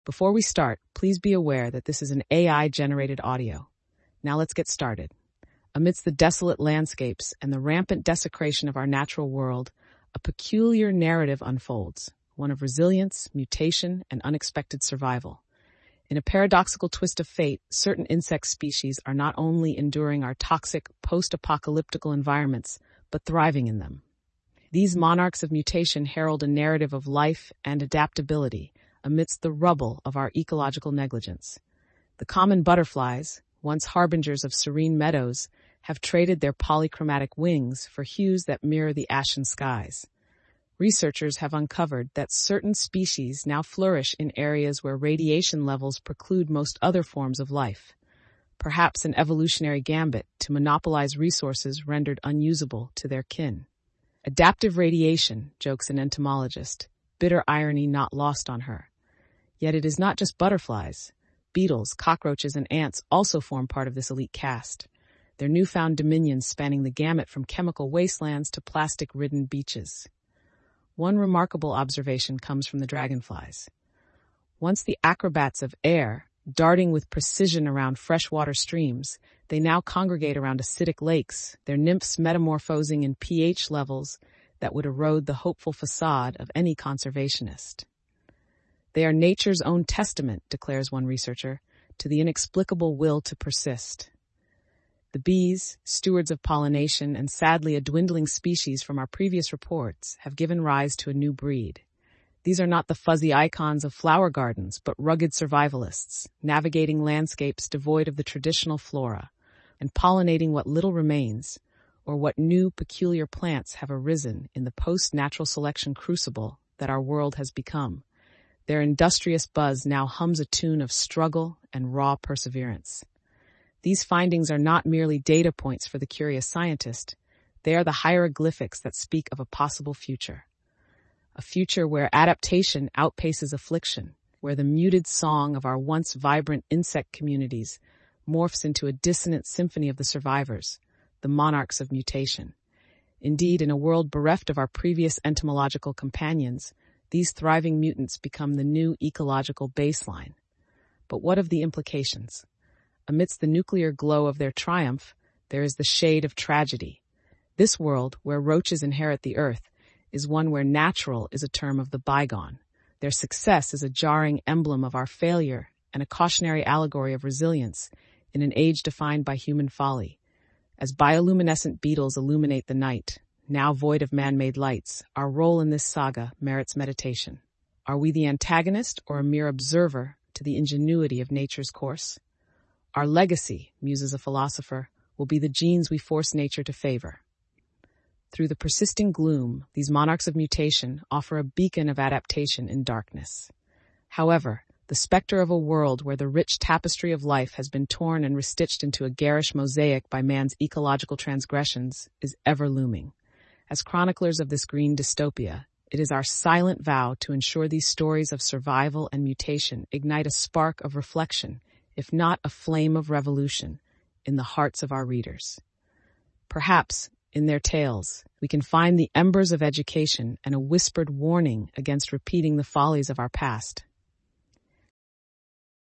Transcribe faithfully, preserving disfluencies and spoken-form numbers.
Before we start, please be aware that this is an A I-generated audio. Now let's get started. Amidst the desolate landscapes and the rampant desecration of our natural world, a peculiar narrative unfolds, one of resilience, mutation, and unexpected survival. In a paradoxical twist of fate, certain insect species are not only enduring our toxic, post-apocalyptical environments, but thriving in them. These monarchs of mutation herald a narrative of life and adaptability amidst the rubble of our ecological negligence. The common butterflies, once harbingers of serene meadows, have traded their polychromatic wings for hues that mirror the ashen skies. Researchers have uncovered that certain species now flourish in areas where radiation levels preclude most other forms of life, perhaps an evolutionary gambit to monopolize resources rendered unusable to their kin. Adaptive radiation, jokes an entomologist, bitter irony not lost on her. Yet it is not just butterflies. Beetles, cockroaches, and ants also form part of this elite caste, their newfound dominions spanning the gamut from chemical wastelands to plastic-ridden beaches. One remarkable observation comes from the dragonflies. Once the acrobats of air, darting with precision around freshwater streams, they now congregate around acidic lakes, their nymphs metamorphosing in pH levels that would erode the hopeful facade of any conservationist. They are nature's own testament, declares one researcher, to the inexplicable will to persist. The bees, stewards of pollination and sadly a dwindling species from our previous reports, have given rise to a new breed. These are not the fuzzy icons of flower gardens, but rugged survivalists, navigating landscapes devoid of the traditional flora, and pollinating what little remains, or what new peculiar plants have arisen in the post-natural selection crucible that our world has become. Their industrious buzz now hums a tune of struggle and raw perseverance. These findings are not merely data points for the curious scientist. They are the hieroglyphics that speak of a possible future. A future where adaptation outpaces affliction, where the muted song of our once vibrant insect communities morphs into a dissonant symphony of the survivors, the monarchs of mutation. Indeed, in a world bereft of our previous entomological companions, these thriving mutants become the new ecological baseline. But what of the implications? Amidst the nuclear glow of their triumph, there is the shade of tragedy. This world, where roaches inherit the earth, is one where natural is a term of the bygone. Their success is a jarring emblem of our failure and a cautionary allegory of resilience in an age defined by human folly. As bioluminescent beetles illuminate the night, now void of man-made lights, our role in this saga merits meditation. Are we the antagonist or a mere observer to the ingenuity of nature's course? Our legacy, muses a philosopher, will be the genes we force nature to favor. Through the persisting gloom, these monarchs of mutation offer a beacon of adaptation in darkness. However, the specter of a world where the rich tapestry of life has been torn and restitched into a garish mosaic by man's ecological transgressions is ever looming. As chroniclers of this green dystopia, it is our silent vow to ensure these stories of survival and mutation ignite a spark of reflection, if not a flame of revolution, in the hearts of our readers. Perhaps, in their tales, we can find the embers of education and a whispered warning against repeating the follies of our past.